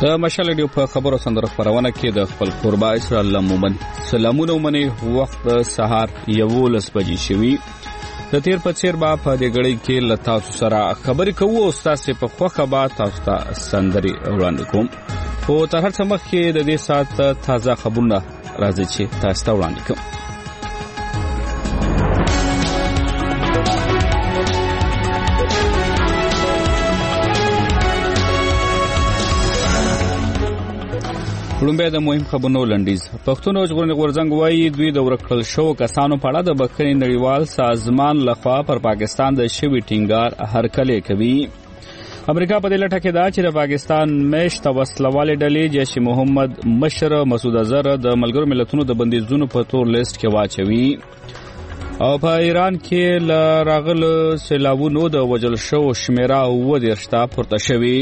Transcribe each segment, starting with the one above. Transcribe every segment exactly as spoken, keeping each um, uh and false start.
د مشال ډیو په خبرو سندره خبرونه کې د خپل قربا اسرائیل لمومن سلامونه ومني وخت سهار یولس بجې شوي د تیر په څیر با په دې غړي کې لتا سره خبرې کوو او تاسو په خوخه با تاسو ته سندري وړاندې کوم او تر هر څه مخکې د دې سات تازه خبرونه راځي چې تاسو ته وړاندې کوم. لومبه د مهم خبرونو لنډیز پښتون او ژغورنې غورځنګ وایي دوی د ورکړل شو کسانو په اړه د بخښنې نړیوال سازمان لخوا پر پاکستان د شوي ټینګار هرکلی کوي. امریکا په دې لټه کې ده چې د پاکستان میشت وسلوالې ډلې جیش محمد مشر مسعود اظهر د ملګرو ملتونو د بندیزونو په تور لیست کې واچوي. او په ایران کې ل راغلو سیلابونو د وژل شو شمیره اووه دېرش ته پورته شوي.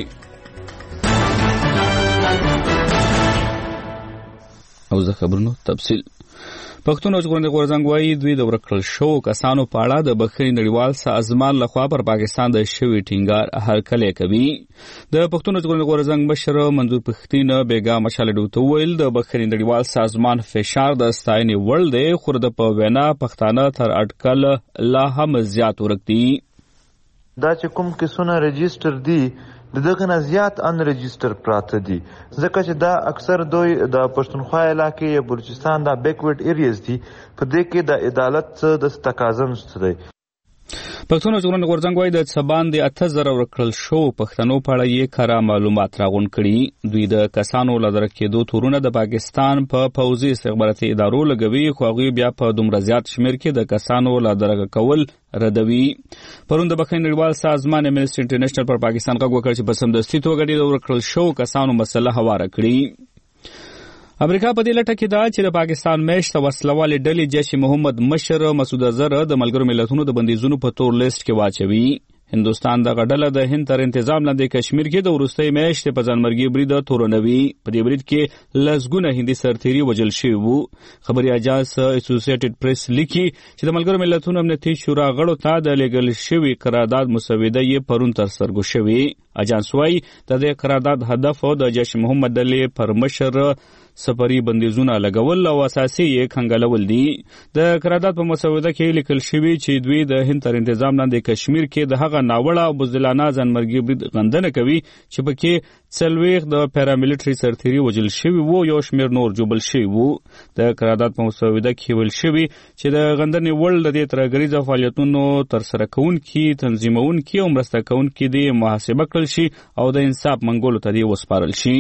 او زه خبرونو تفصیل پښتون او ژغورنې غورځنګ وایي دوی د ورکړل شو کسانو په اړه د بخښنې نړیوال سازمان لخوا پر پاکستان د شوي ټینګار هرکلی کوي. د پښتون او ژغورنې غورځنګ مشر منظور پښتين بیګا مشال ډیو ته ویل د بخښنې نړیوال سازمان فشار د ستاینې وړ دی خو د په وینا پښتانه تر اټکل لا هم زیات ورکتي. دا چې کوم کیسونه رجستر دي دغه نه زیات ان رجستر پراته دي ځکه چې دا اکثر دوی د پښتونخوا علاقې یا بلوچستان دا بیکورډ ایریاز دي په دې کې د عدالت د تقاضا نشته دی. پښتون او ژغورنې غورځنګ وایي د څبان د اته زره ورکړل شو پښتنو په اړه یې کره معلومات راغونډ کړي. دوی د کسانو له درک کېدو تورونه د پاکستان په پوځي استخباراتي ادارو لګوي خو هغوی بیا په دومره زیات شمېر کې د کسانو له درک کول ردوي. پرون د بخښنې نړیوال سازمان امنسټي انټرنیشنل پر پاکستان غږ وکړ چې په سمدستي توګه د ورکړل شو کسانو مسله هواره کړي. امریکا په دې لټه کې ده چې د پاکستان میشت وسلوالې ډلې جیش محمد مشر مسعود اظهر د ملګرو ملتونو د بندیزونو په تور لیست کې واچوي. هندوستان د غډله د هند تر انتظام لاندې کشمیر کې د وروستۍ میاشت په ځانمرګي برید تورنوي. په دې برید کې لسګونه هندي سرتیري وژل شوي وو. خبري اجانس اسوسییټډ پریس لیکي چې د ملګرو ملتونو امنیتي شورا غړو ته د لیږل شوي قرارداد مسوده یې پرون ترسره شوې. اجانس وايي د دې قرارداد هدف د جیش محمد ډلې پر مشر سفري بندیزونه لګول او اساسي یې کنګلول دي. د قرارداد په مسوده کې لیکل شوی چې دوی د هند تر انتظام لاندې کشمیر کې د هغه ناوړه او بزدلانه ځانمرګي برید غندنه کوي چې پکې څلوېښت د پیراملیټري سرتیري وژل شوي وو یو شمېر نور ژوبل شوي وو. د قرارداد په مسوده کې ویل شوي چې د غندنې وړ د دې ترهګریزه فعالیتونو ترسره کوونکي تنظیمونکي او مرسته کوونکي دې محاسبه کړل شي او د انصاف منګولو ته دې وسپارل شي.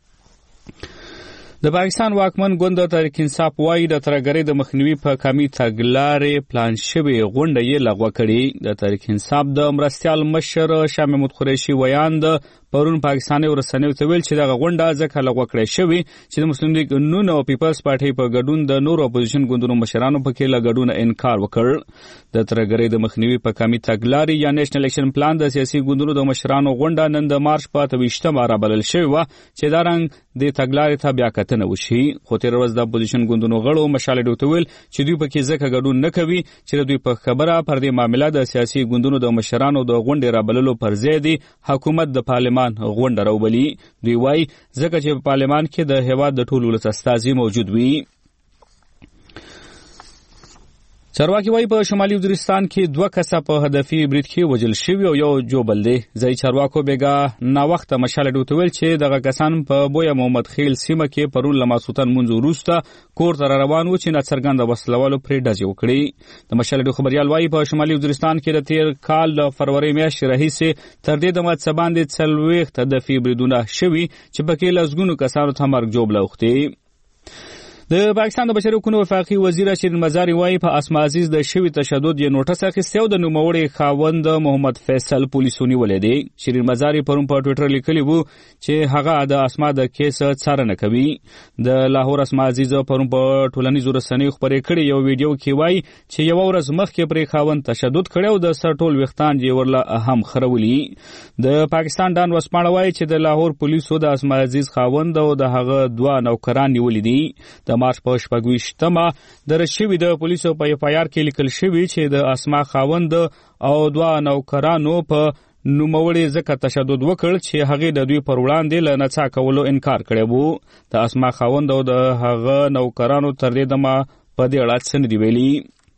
د پاکستان واکمن ګوند تحریک انصاف وایي د ترهګرۍ د مخنیوي په کامي تګلارې پلان شوې غونډه یې لغوه کړې. د تحریک انصاف د مرستیال مشر شاه محمود قریشي ویاند پرون پاکستاني ورسنیو ته ویل چې دغه غونډه ځکه لغوه کړې شوې چې د مسلم لیگ نون او پیپلز پارټۍ په ګډون د نورو اپوزیشن ګوندونو مشرانو پکې له ګډونه انکار وکړ. د ترهګرۍ د مخنیوي په کامي تګلارې یا نیشنل اکشن پلان د سیاسي ګوندونو د مشرانو غونډه نن د مارچ په اته ویشتمه رابلل شوې وه چې دا رنګ د تګلارې ته بیا کتنه وشي. خو تېره ورځ د اپوزیشن ګوندونو غړو مشال ډیو ته ویل چې دوی پکې ځکه ګډون نه کوي چې دوی په خبره پر دې معامله د سیاسي ګوندونو د مشرانو د غونډې رابللو پر ځای دی حکومت د پارلمان غونډه راوبلي. دوی وایي ځکه چې په پارلمان کې د هېواد د ټولو ولس استازي موجود وي. چارواکي وایي په شمالي وزیرستان کې دوه کسه په هدفي برید کې وژل شوي او یو جوبل دی. ځایي چارواکو بیګا ناوخته مشال ډیو ته ویل چې دغه کسان په بویا محمد خیل سیمه کې پرون له ماسخوتن منځ وروسته کور ته روان وو چې ناڅرګنده وسلوالو پرې ډزې وکړې. د مشال ډیو خبریال وایي په شمالي وزیرستان کې د تیر کال د فروری میاشتې راهیسې تر دې دمه څه باندې څلوېښت هدفي بریدونه شوي چې پکې لسګونو کسانو ته مرګ ژوبله اوښتې. د پاکستان د بشري حقوقو وفاقي وزیر شیرین مزاری وایي په اسما عزیز د شوي تشدد یې نوټس اخیستی او د نوموړي خاوند محمد فیصل پولیسو نیولی دی. شیرین مزاری پرون په ټویټر لیکلی وو چې هغه د اسما د کیس څارنه کوي. د لاهور اسما عزیز پرون په ټولنیزو رسنیو خپرې کړې یو ویډیو کې وایي چې یوه ورځ مخکې پرې خاوند تشدد کړی او د سر ټول ویښتان یې ورله هم خرولي. د پاکستان ډان ورځپاڼه وایي چې د لاهور پولیسو د اسما عزیز خاوند او د هغه دوه نوکران نیولي دي. د مارچ په شپږ ویشتمه درج شوي د پولیسو په اف آی آر کې لیکل شوي چې د اسما خاوند او دوه نوکرانو په نوموړي ځکه تشدد وکړ چې هغې د دوی پر وړاندې له نڅا کولو انکار کړی وو. د اسما خاوند او د هغه نوکرانو تر دې دمه په دې اړه څه نه دي ویلي.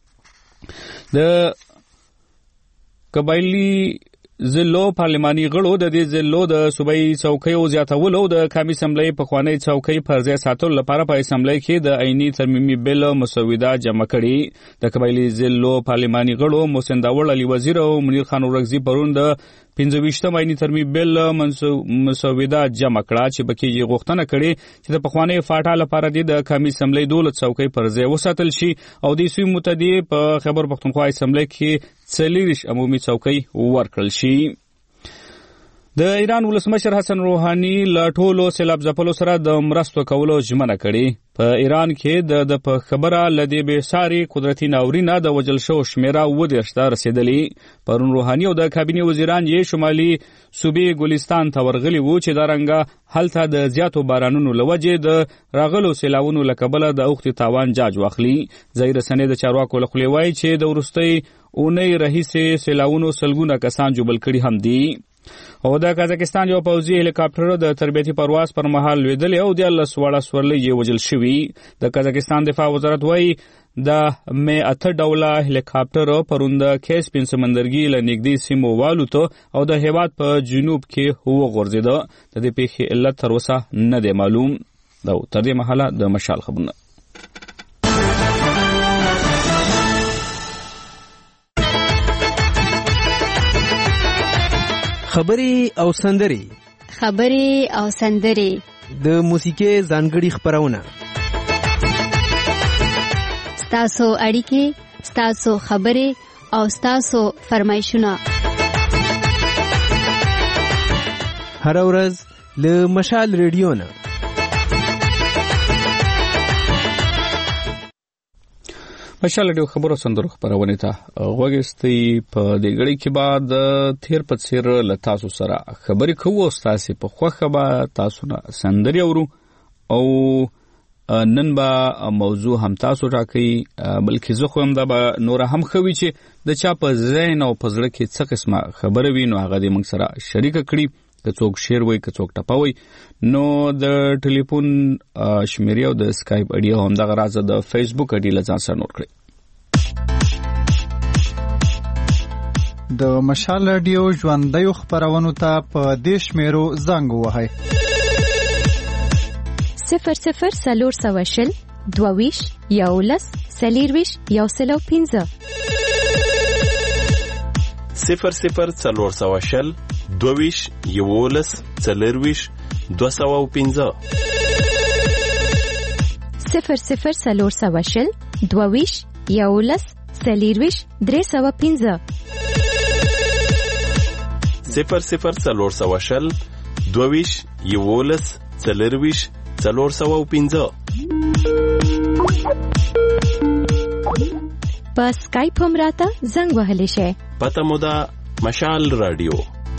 د قبایلي ضلعو پارلماني غړو د دې ضلعو د صوبایي څوکیو زیاتولو د قومي اسمبلۍ پخوانۍ څوکۍ پر ځای ساتلو لپاره په اسمبلۍ کې د عیني ترمیمي بل مسوده جمع کړي. د قبایلي ضلعو پارلماني غړو محسن داوړ علي وزیر او منیر خان ورغزي پرون د پنځه ویشتم عیني ترمیمي بل مسوده جمع کړه چې پکې یې غوښتنه کړې چې د پخوانۍ فاټا لپاره د قومي اسمبلۍ دولت څوکۍ پر ځای وساتل شي او د سوی متحدې په خیبر پښتونخوا اسمبلۍ کې څلوېښت عمومي څوکۍ ورکړل شي. د ایران ولسمشر حسن روحاني له ټولو سیلاب ځپلو سره د مرستو کولو ژمنه کړې. په ایران کې د په خبره له دې بېساري قدرتي ناورینه د وژل شوو شمېره اووه دېرش ته رسېدلې. پرون روحاني او د کابینې وزیران یې شمالي صوبې ګلستان ته ورغلي وو چې دارنګه هلته د زیاتو بارانونو له وجې د راغلو سیلابونو له کبله د اوښتې تاوان جاج واخلي. ځایي رسنۍ د چارواکو له خولې وایي چې د وروستۍ اونۍ راهیسې سیلابونو سلګونه کسان ژوبل کړي هم دي. او د قزاقستان یو پوځي هلیکاپټر د تربیتي پرواز پر مهال لوېدلی او دیارلس واړه سورلۍ یې وژل شوي. د قزاقستان دفاع وزارت وایي د مې اته ډوله هلیکاپټر پرون د کیسپین سمندرګي له نږدې سیمو والوته او د هېواد په جنوب کې وغورځېده. د دې پیښې علت تر اوسه نه دی معلوم. دا تر دې مهاله د مشال خبرونه. خبرې او سندرې خبرې او سندرې د موسیقي ځانګړي خبرونه ستاسو اړیکې ستاسو خبرې او ستاسو فرمایشونه هر ورځ له مشال ریډیو نه. مشال ریډیو خبرو سندرو خبرونه ته غوږ استئ. په دې غړي کې بعد تیر په څیر له تاسو سره خبرې کوو. تاسو په خوخه به تاسو نه سندري اورو او نن به موضوع هم تاسو راکړي بلکې زه خو هم دا به نور هم خوي چې د چا په ذهن او په زړه کې څه قسمه خبره وي نو هغه دې موږ سره شریک کړي. که څوک شیر وي که څوک ټپوي نو د ټلیفون شمیرې او د اسکایپ اډیا هم دغه راز د فیسبوک اډی له ځان سره نوٹ کړئ. د مشال رادیو ژوندۍ خبرونو ته په دې شمیرو زنګ ووهئ: صفر صفر څلور سوه شل دوه ویشت یولس څلېرویشت یو سل او پنځه صفر صفر څلور سوه شل دوه ویشت یولس څلېرویشت دوه سوه او پنځه صفر صفر څلور سوه شل دوه ویشت یولس څلېرویشت درې سوه پنځه صفر صفر څلور سوه شل دوه ویشت یولس څلېرویشت څلور سوه او پنځه. په سکایپ هم راته زنګ وهلی شئ. پته مو ده مشال رادیو.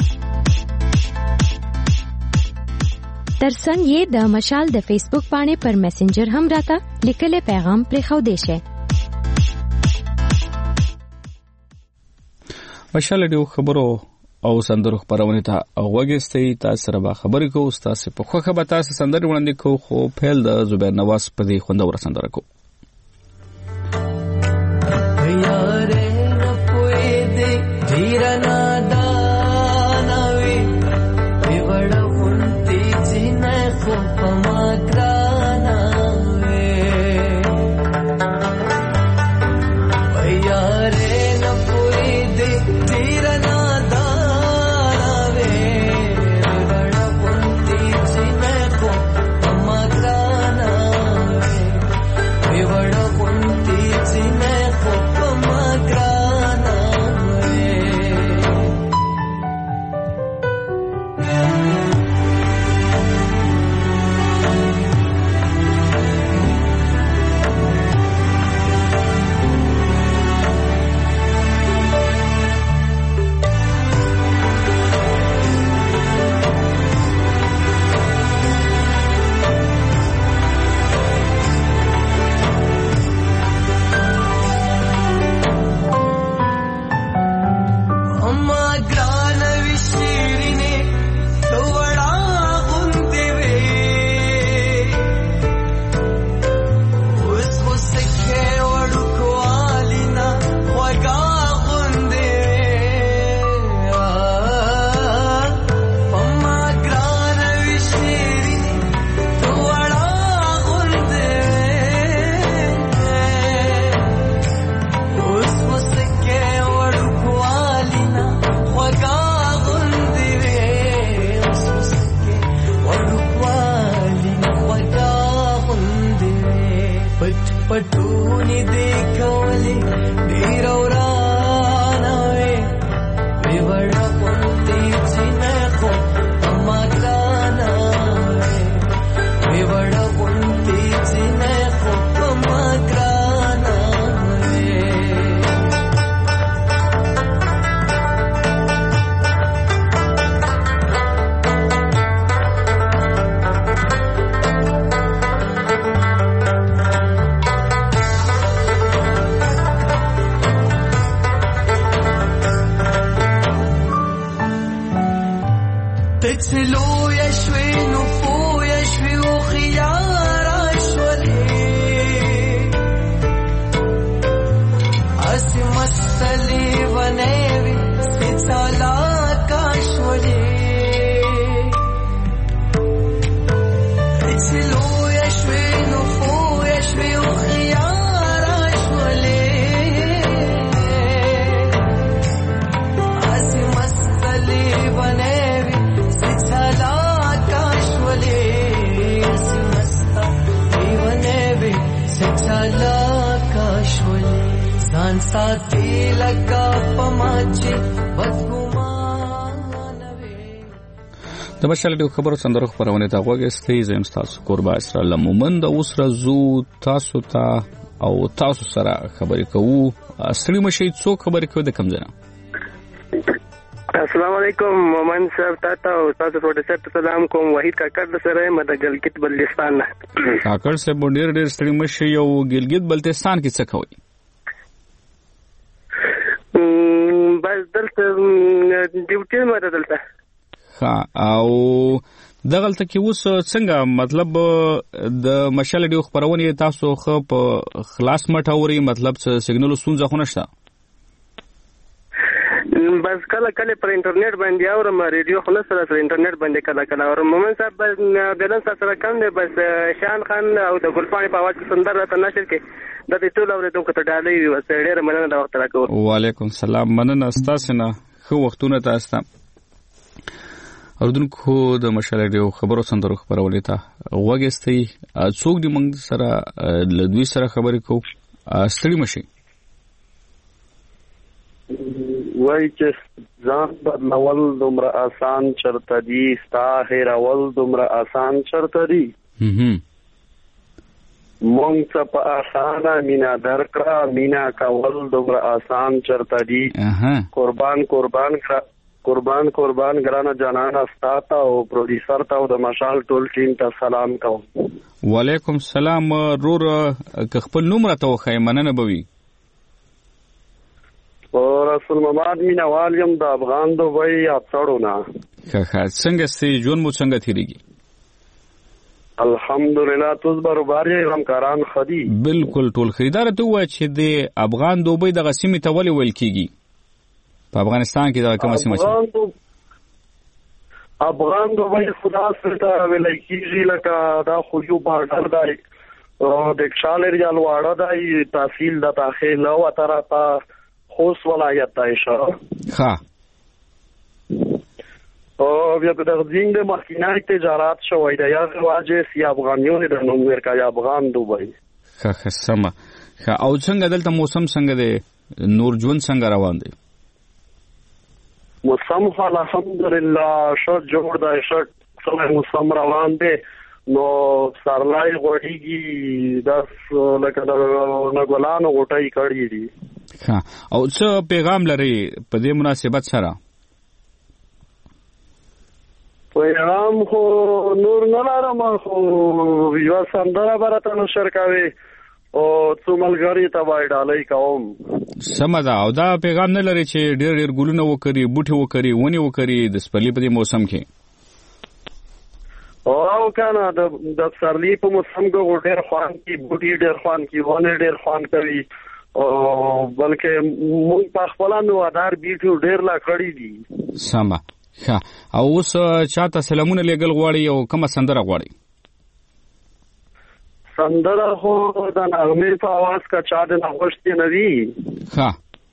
ترڅنګ یې د مشال د فیسبوک باندې پر میسنجر هم راته لیکلی پیغام پرېښودی شئ. مشال رادیو خبرو او سندرو خبرونه ته غوږ استئ. تاسو سره به خبرې کوو. تاسو په خوښه به تاسو سندرې وړاندې کوو خو پیل د زبیر نواز په دې خوندوره سندره کوو. Magra پټونی دی کولی ډیر ورانه وې وی وړه پونتی چې نه خو اما ګرانه وې وی وړه پونتی چې نه خو اما ګرانه وې تچلو یشوی نفو یشوی و خیار شولی اسی مسلی ونیوی سی چالا کاشولی تچلو یشوی نفو یشوی و خیار شولی اسی مسلی ونیوی چلا کاشولی سمستا دیوانوی چلا کاشولی ځان ساتي لکه پماچی بدګمانوي. د مشال ډیو خبرو سندرو خبرونه ته غوږستئ. زم تاسو قربا اسرائیل مومند اوس رزو تاسو ته او تاسو سره خبرې کوو. ستړي مشي څوک خبرې کوي د کم ځای؟ السلام علیکم مومن صاحب تاسو او تاسو پروډوسر ته سلام کوم. وحید کاکړ سره مې د ګلګت بلتستان نه. کاکړ صاحب ډېر ډېر ستړي مشي او ګلګت بلتستان کې څه کوي؟ بس دلته ډیوټي مې دلته. ها او دغلته کې اوس څنګه مطلب د مشال ډیو خبرونه تاسو خو په خلاص مټاوري مطلب سیګنال ستونزه خو نشته؟ بس کله کله پر انټرنیټ باندې اورم ریډیو خو نه سره انټرنیټ باندې کله کله اورم. مومن صاحب بس بیلنس سره کم دی. بس شان خان او د ګلپاڼې په आवाज سندر راته نشر کې د دې ټول اورېدونکو ته ډالۍ وي. وس ډېر مننه دا وخت راکوم. وعلیکم السلام. مننه تاسو نه خو وختونه تاسو ته اردوونکو د مشال ډیو خبرو سندرو خبرولې ته وګستئ. څوک دې موږ سره لدوی سره خبرې کوو. ستړي مشي وای چې ځان بدلول دومره آسان چرته دي ستا هیرول دومره آسان چرته دي مونږ ته په آسانه مینا درکړه مینا کول دومره آسان چرته دي قربان قربان قربان قربان ګرانه جانانه ستا ته او پروډوسر ته او د مشال ټول ټیم ته سلام کوم. وعلیکم السلام. رور که خپل نوم راته وښایې مننه به وي. رسول محمد مینوال یم د افغان دوبۍ افسرو نه. ښه ښه څنګه سې ژوند مو څنګه تېرېږي؟ الحمدلله تاسو برابر یې همکاران خدي بالکل ټول خریدار ته وای چې د افغان دوبۍ دغه سیمې ته ولې ویل کېږي په افغانستان کې دغه کومه سیمه چې افغان دوبۍ خدا سره ویل کېږي لکه دا خو یو بارډر دی د کشال ریال واړه دی تحصیل د تاخیر نو طرفه خوست ولایت دایشه. ها او بیا په دغه ځین د مخکینی تجارت شوی دی یا واجه سی افغانیون د نوم ورکا یا افغان دوبۍ. ښه ښه سمه. ښه او څنګه دلته موسم څنګه دی؟ نور ژوند څنګه روان دی؟ موسم خو الحمدلله ښه جوړ دی ښه څنګه موسم روان دی نو سرلای غوړیږي داس لکه د نګولانو غوټۍ کړي دي. ها او څه پیغام لري په دې مناسبت سره؟ پیغام خو نور نه لرم خو یو سندره برته نشر کوي او څو ملګری ته وای ډالۍ کوم. سمه ده. او دا پیغام نه لري چې ډېر ډېر ګلونه وکړي بوټي وکړي ونی وکړي د سپرلي په دې موسم کې؟ او کنه د د سپرلي په موسم کې ډېر خوان کی بوټي ډېر خوان کی ونه ډېر خوان کوي او بلکې موږ په خپل نو ادار بیټو ډېر لا کړی دي. سمه. ښه او اوس چاته سلامونه لېږل غواړي او کومه سندره غواړي؟ سندره خو د نغمې په आवाज کا چا د نغښتې نه وي. ښه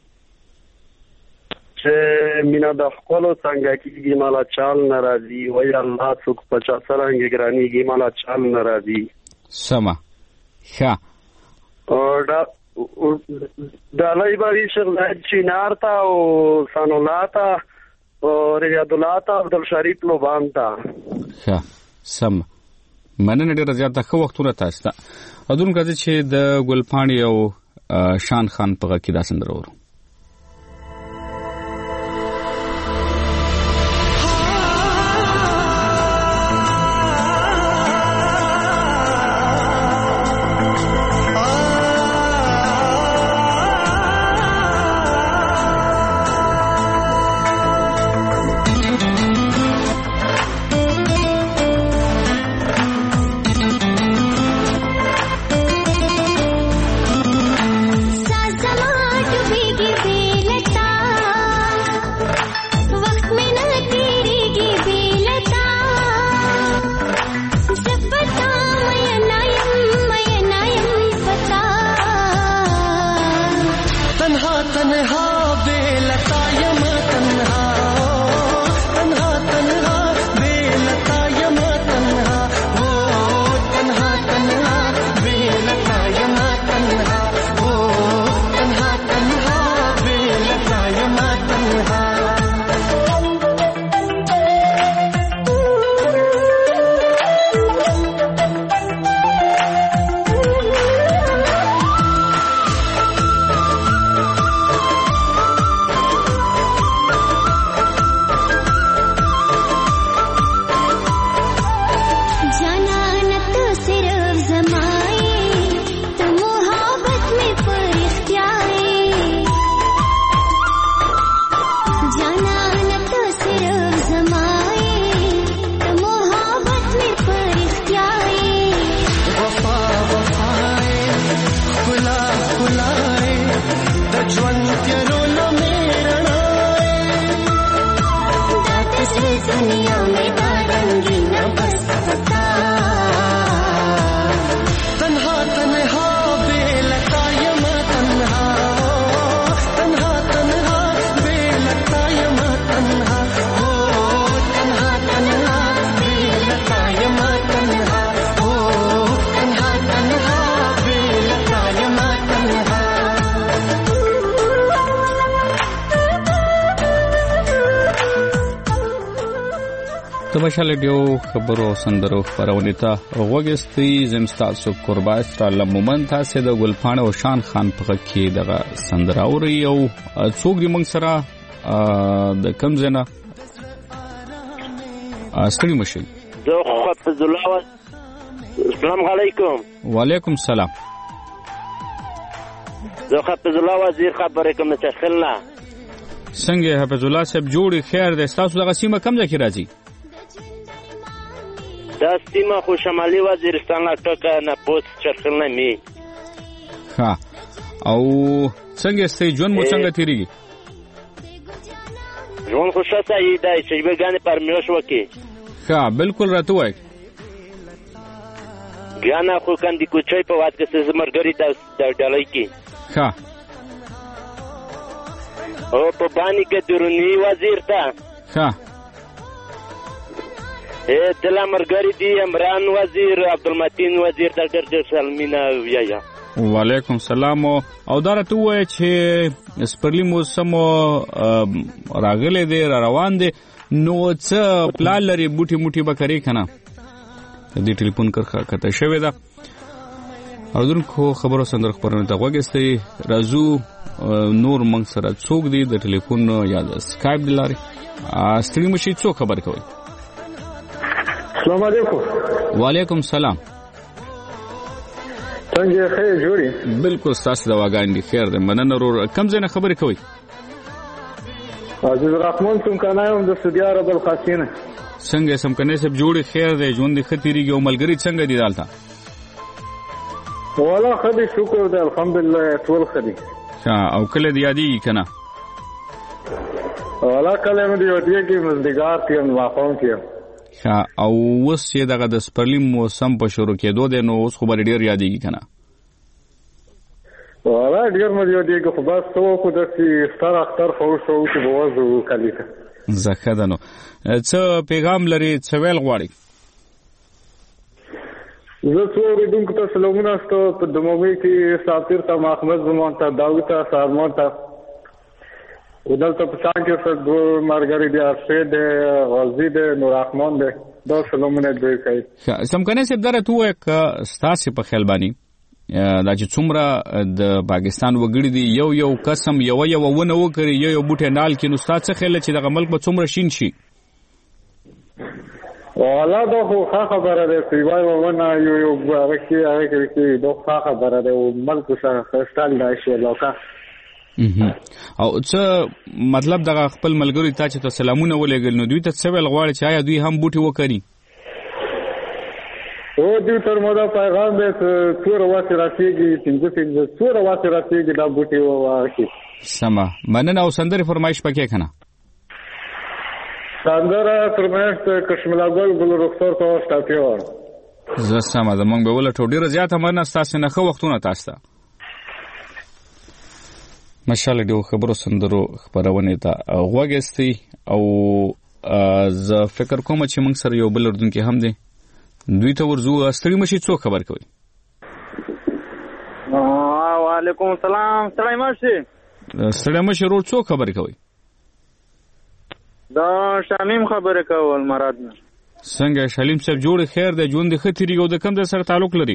چې مینا د خپل څنګه کېږي مالا چال ناراضي وای الله څوک پچا څنګه ګرانيږي مالا چال ناراضي. سمه. ښه ډالۍ به شیخ زاهد چینار ته او ثناالله ته او ریاض الله ته عبدالشریف لوبان ته. ښه سم مننه ډېره زیاته. ښه وختونه تاسو ته. اودونکو راځي چې د ګلپاڼې او شان خان په غږ کې دا سندره اورو. مشال ډیو خبرو سندرو خبرونه ته وګستې زمستاسو قربا ستراله مومنت تاسو د ګلپاڼه او شان خان په کې دغه سندره اوري او څوک دی موږ سره د کم زنه استری مشل زه حافظ الله. السلام علیکم. وعلیکم السلام. زه حافظ الله وزیر خبرې کوم چې خلنا څنګه حافظ الله صاحب جوړ خیر ده. تاسو دغه سیمه کم ځای کې راځي؟ دا سیمه خو شمالي وزیرستان لا ټکه نه پوس چرخل نه می. ها او څنګه ستې جون مو څنګه تیریږي؟ جون خو شته ای دای چې به غانې پر میوش وکي. ها بالکل راته وای. غانا خو کاندي کوچای په واد کې زمرګری د ډالۍ کې. ها او په باندې کې درونی وزیر تا. ها اے دلا مرګری دی عمران وزیر عبدالمتین وزیر د ډېر سلمینا ویایا. وعلیکم السلام. او دا راته وای چې سپرلی موسم راغله دی را روان دی نو څه پلان لري بوټي موټي بکري کنه دې ټلیفون کرخه کته شوی دا. او دغه خبرو سندر خبرونه ته وګستې رازو نور منګ سره څوک دی د ټلیفون یا د سکایپ دلاري استری مشي څوک خبر کوي؟ السلام علیکم. وعلیکم السلام. څنګه خیر جوړی؟ بالکل تاسو دا واګان دي خیر ده. مننه ورو کم ځنه خبرې کوي؟ عزیز الرحمن څنګه کنایم د سعودي عرب القاسینه. څنګه سم کنه سب جوړی خیر ده ژوند دي خطرېږي او ملګری څنګه دي دالته؟ والله خدای شکر ده الحمدلله ټول خدای. ها او کله دی یادی کنه؟ والله کله مې دی ودی کې مزدګار تیم واقعون کې. ها او وس چې دغه د سپرلی موسم په شروع کېدو دی نو اوس خو بل ډیر یادېږي کنه. والله ډیر مې دی ودی کې خو بس تو کو د ستار اختر خو شو چې بوازو کلیته. زکه ده نو څه پیغام لري څه ویل غواړي؟ زه څو اوریدونکو ته سلامونه ستو په دمومي کې سافیر ته محمد زمان ته داود ته سارمان ته ودلته په څنګ کې څو دوه مرګري دي ارشد غازی دي نور رحمان دي دا سلامونه دوی کوي سمکنه سب درته وای ک ستاسو په خیال باندې دا چې څومره د پاکستان وګړي دي یو یو قسم یو یو ونه وکړي یو یو بوټه نال کې نو ستاسو خیال چې د ملک په څومره شین شي والله دا خو خبره ده چې وای ونه یو یو هغه کې هغه کې دا خبره ده او ملک سره خستل دا شي لوکا او څه مطلب دغه خپل ملګری ته چې سلامونه ولېګل نو دوی ته څه ویل غواړي چې آیا دوی هم بوټي وکړي او دوی تر مودا پیغام دې څور واسه راځيږي څنګه څنګه څور واسه راځيږي دا بوټي وواخي سما مننه او سندره فرمایش پکې کنه سندره فرمایش کشملا ګل ګل رخصار کو سټاپیو زه سما د مونږ به ولټو ډیره زیاته مننه تاسو نه خو وختونه تاسو ته مشاله دیو خبرو سندرو خبرونه ته غوګستی او زه فکر کوم چې موږ سره یو بل اردن کې هم دي دوی ته ورزو ستړي مشي څو خبر کوي وعلیکم السلام ستړي مشي ستړي مشي ورو څو خبر کوي دا شامیم خبره کول مراد نه څنګه شالیم صاحب جوړ خیر د ژوند خطرې او د کم د سره تعلق لري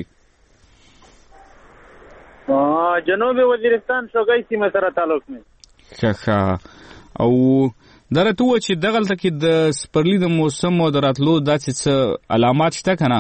جنوب وزیرستان شوګي سیمه سره تعلق نه ښه او درته و چې دغلته کې د سپرلی د موسم او دراتلو داسې څه علامات شته کنه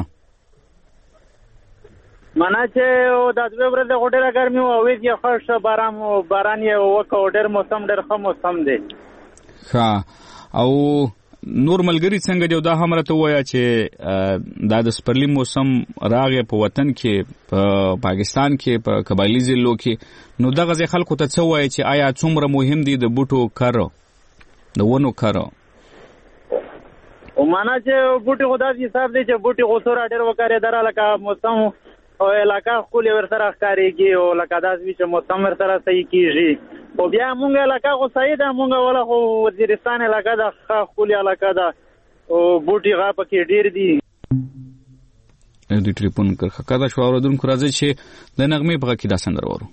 مانا چې د دوه ورځې غوډه ګرمي او وېږي خاص باران او باران یې وکړ ډېر موسم ډېر ښه موسم دی ښه او نور ملګری څنګه دی دا هم راته وایا چې دا د سپرلی موسم راغی په وطن کې په پاکستان کې په قبایلی ضلعو کې نو دغه ځای خلکو ته څه وایي چې آیا څومره مهم دی د بوټو کارو د ونو کارو او معنا چې بوټي خدا دې حساب دی چې بوټي غوسور ډېر وکړي دره لکه موسم او علاقه خپل ورسره ښکاریږي او لکه داسې چې موسم ورسره صحیح کیږي او بیا مونږ علاقه خو صحیح ده مونږ ولا خو وزیرستان علاقه ده خپل علاقه ده او بوټي غا پکې ډېر دي د ټلیفون کرخه کدا شو اوردونکو راځي چې د نغمې په کې دا سندر ورو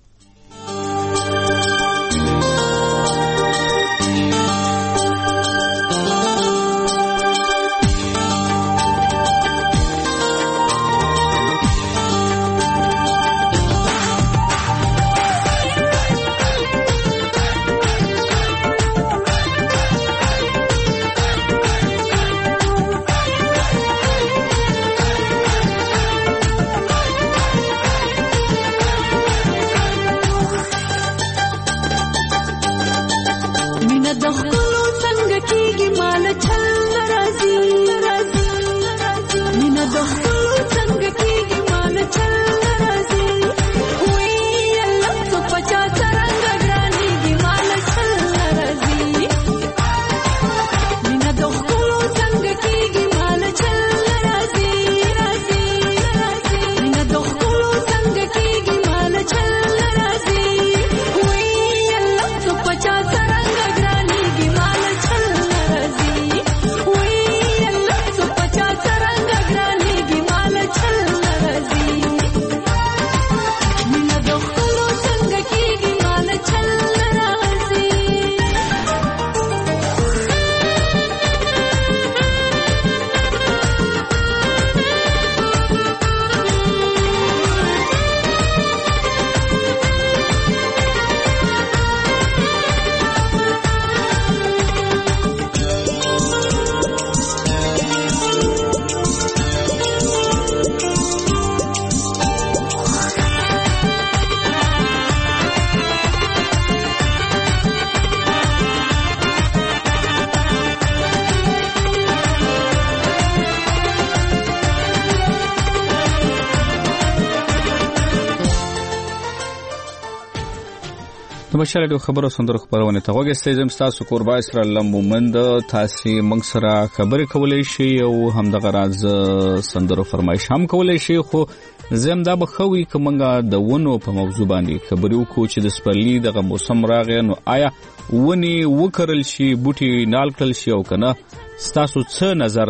بشره د خبرو سندرو خبرونه ته وګورئ زم تاسو قربا اسرائیل مومند تاسو موږ سره خبرې کولای شي او هم د غراز سندرو فرمایش هم کولای شي خو زم دا بخوي کومه د ونو په موضوع باندې خبرې وکړو چې د سپرلی دغه موسم راغی نو آیا ونی وکرل شي بوټي نال کړل شي او کنه تاسو څه نظر دی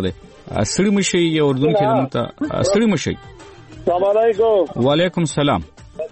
ستړي مشي یا اردن کې موږ ته ستړي مشي. السلام علیکم. وعلیکم السلام.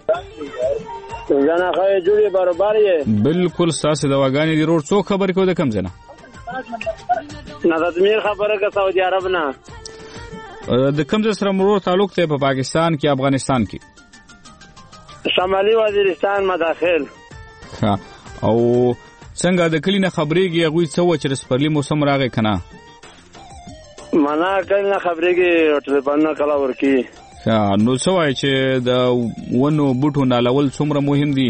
جنا خای جوړي برابر یې بالکل ساسه دواګانې دی روړ څو خبر کو د کم زنه نه تدمیر خبره کا سعودي عرب نه د کم سره مرور تعلق ته په پاکستان کې افغانستان کې شمالي وزیرستان مداخل ها او څنګه د کلینه خبرېږي هغه څه و چې رسپرلی موسم راغی کنه معنا کله خبرېږي ټل باندې کلا ورکی ها نو څه وای چې د ونو بوټو نالول څومره مهم دي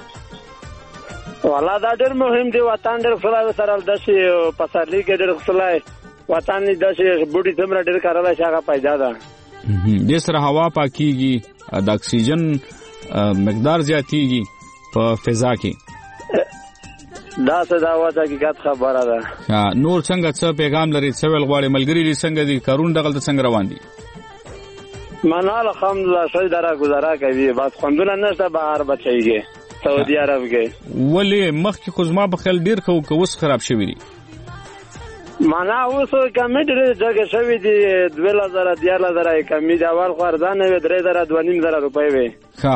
والله دا ډېر مهم دی وطن ډېر خلای سره د شي پسرلی کې ډېر خلای وطن د شي بوټي څومره ډېر کارول شي هغه پیدا ده د سره هوا پاکيږي د اکسیجن مقدار زیاتیږي په فضا کې دا څه دا وځه حقیقت خبره ده نور څنګه څه پیغام لري څه ول غواړي ملګری دي څنګه دي کارون دغه څنګه روان دي معنا الحمدلله شي درا گزاره کوي بس خوندونه نشته بهر بچيږي سعودي عرب کې ولې مخکې خو زما په خیال ډیر خو کوس خراب شوی دي معنا اوس کمی ډېر ځګه شوی دي دوه هزار دیار هزار کمی دی اول خو ارزانه وي درې هزار دوه نیم زره روپۍ وي ها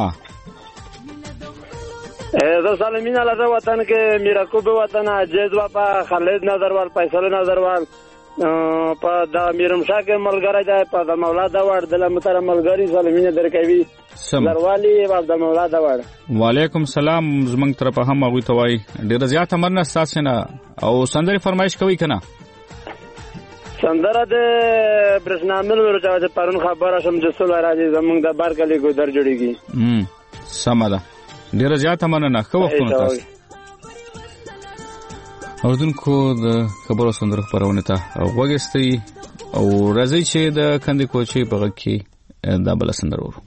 زه سالمین علاوه وطن کې میراکوب وطن عجز و په خالد نظروال فیصل نظروال په د میرمشا کې ملګری دی په د مولا دا ور د لمتر ملګری سالمین درکوي دروالی و د مولا دا ور وعلیکم السلام زمنګ تر په هم غوي توای ډیر زیات امرنه ساسنه او سندري فرمایش کوي کنه سندره د برسنامل ورچا چې پرون خبره شم چې سول راځي زمنګ د بار کلی ګودر جوړیږي هم سماده ډیر زیات امرنه خو وختونه تاسو اوردونکو د خبرو سندره خبرونه ته وګستي او راځي چې د کندې کوچي په کې دا بل سندره ورو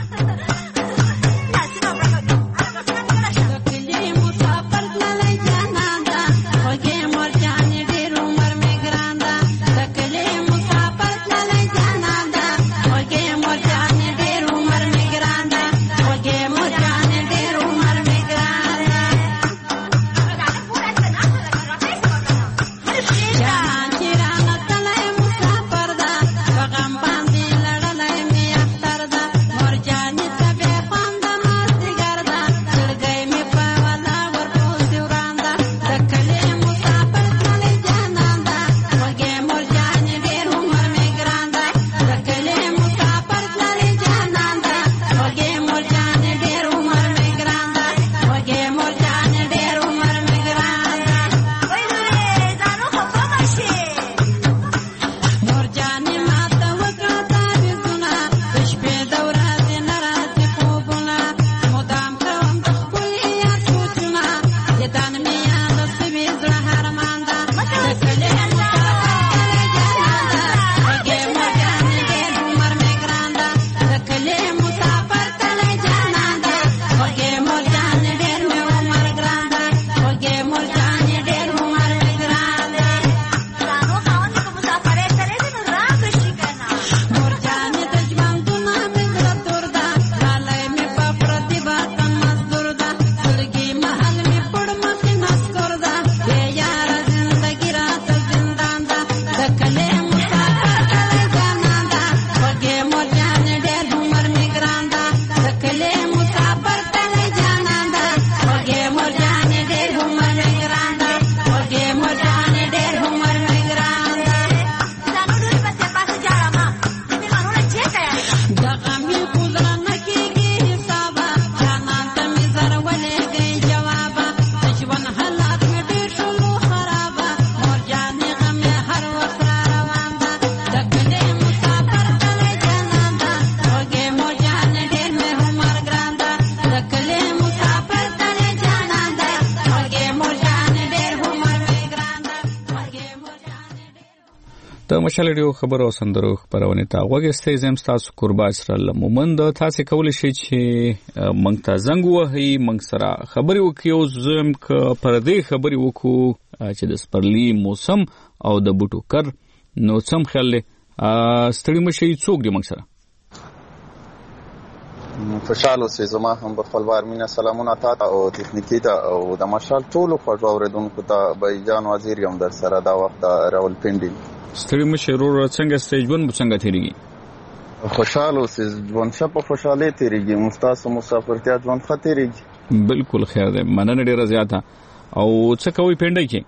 مشال ډیو خبر او سندرو خبرونه تا وګستې زم تاسو قربا سره مومند تاسو کول شي چې مونږ ته زنګ وهي مونږ سره خبري وکيو زم ک پردې خبري وکړو چې د سپرلی موسم او د بوټو کر نو سم خل ستړي مشي څوک دی مونږ سره خوشاله اوسئ. زما هم په خپل بار مینه سلامونه تا ته او تخنیکي ته او د مشال ټولو خوږو اورېدونکو ته. بایجان وزیر یم در سره دا وخت د راولپنډي. ستړي مشر ورور څنګه ستاسو ژوند به څنګه تېرېږي؟ خوشاله اوسئ. ژوند ښه په خوشحالۍ تېرېږي. مو ستاسو مسافرتیا ژوند ښه تېرېږي؟ بالکل خیر دی. مننه ډېره زیاته. او څه کوئ پنډۍ کې؟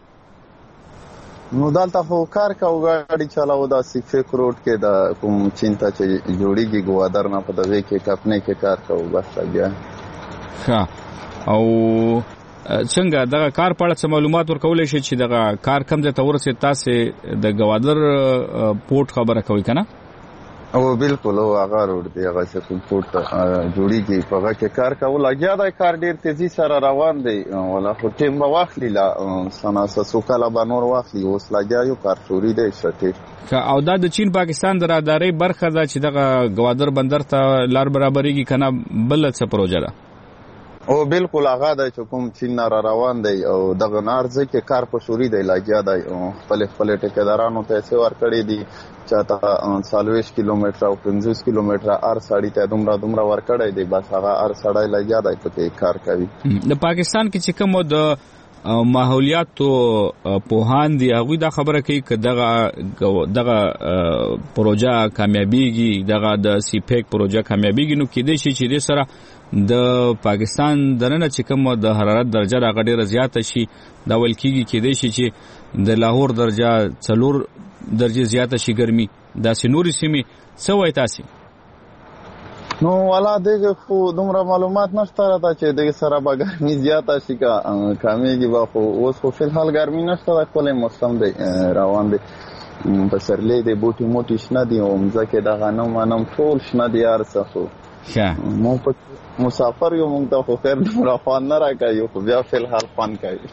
نو دلته خو کار کوو، ګاډي چلاو. داسې فیک روډ کې د کوم چین ته چې جوړېږي ګوادر نه په دغې کې کپنۍ کې کار کوو. بس بیا ښه. او څنګه دغه کار په اړه څه معلومات ورکولی شئ چې دغه کار کوم ځای ته ورسېد؟ تاسې د ګوادر پورټ خبره کوئ که نه؟ او بالکل او هغه روډ دی، هغه چې کوم پورټ جوړېږي په هغه کې کار کول. لګیا دی کار ډېر تیزي سره روان دی. ولا خو ټیم به واخلي لا سناسه څو کاله به نور واخلي. اوس لګیا یو کار شوري دی ښه ټیر. او دا د چین پاکستان د راهدارۍ برخه ده چې دغه ګوادر بندر ته لار برابرېږي که نه بله څه پروژه ده؟ او بالکل هغه دی چې کوم چین نه را روان دی او دغه نارځي کې کار په شوري دی لګیا دی. خپل خپل ټیکدارانو پیسې ورکړي دي، چاته څلوېښت کیلومتره او پنځوس کیلومتره هر سړي ته دومره دومره ورکړی دی. بس هغه هر سړی لګیا دی پکې کار کوي. د پاکستان کې چې کوم د ماحولیاتو پوهان دي هغوی دا خبره کوي که دغه دغه پروژه کامیابیږي، دغه د سی پیک پروژه کامیابیږي، نو کېدای شي چې دې سره د پاکستان دننه چې کوم د حرارت درجه هغه ډېره زیاته شي. دا ویل کېږي کېدای شي چې د لاهور درجه څلور درجې زیاته شي ګرمي. داسې نورې سیمې څه وایي تاسې؟ نو والا دغه خو دومره معلومات نشته راته چې دغه سره به ګرمي زیاته شي که کمیږي به. خو اوس خو فلحال ګرمي نشته، د ښکلی موسم دی روان دی. پسرلی دی، بوټي موټي شنه دي او مځکې د غنم ونم ټول شنه دي هر څه. خو مونږ په مسافر یو، مونږ ته خو خیر دومره خوند نه راکوي، خو بیا فلحال خوند کوي.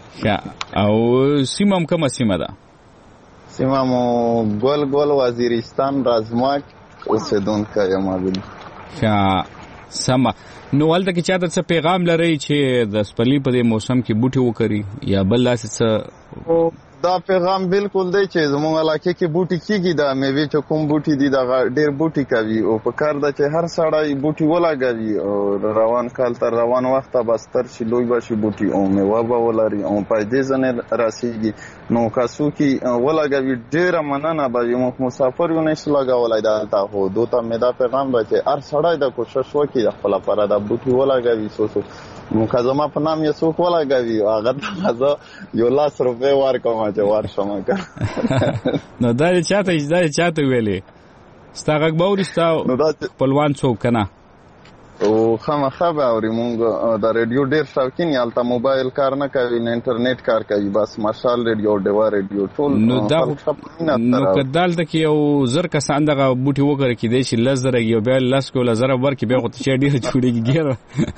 او سیمه هم کومه سیمه ده؟ سیمه مو ګل ګل وزیرستان رازماک اوسېدونکی یم. ښه سمه. نو هلته کې چاته څه پیغام لرئ چې د سپرلي په دې موسم کې بوټي وکري یا بل داسې څه؟ دا پیغام بالکل دی چې زموږ علاقې کې بوټي کېږي. د میوې چې کوم بوټي دي دغه ډېر بوټي کوي او په کار ده چې هر سړی بوټي ولګوي او روان کال تر روان وخته به ستر شي، لوی به شي بوټي او میوه به ولري او پیدې ځنې رسېږي. نو که څوک ولګوي ډېره مننه به وي. موږ مسافر یو نشو لګولی دلته، خو دو ته مې دا پیغام ده چې هر سړی د کوشش وکړي د خپل لپاره د بوټي ولګوي. څو څو نو که زما په نام یې څوک ولګوي هغه ته زه یو لاس روپۍ ورکوم چې ورشم که. نو دا یې چاته دا یې چاته ویلې؟ ستا غږ به اوري ستا خپلوان څوک که نه؟ او خامخا به اوري. مونږ د ریډیو ډېر شوقین یو. هلته موبایل کار نه کوي نه انټرنیټ کار کوي، بس مشال ریډیو ډیوا ریډیو ټول. نو دا نو که دلته کې یو زر کسان دغه بوټي وکړي کېدای شي لس زره یو بیا لس کله زره ورکړي بیا خو ته چې ډېره جوړېږي ګیره.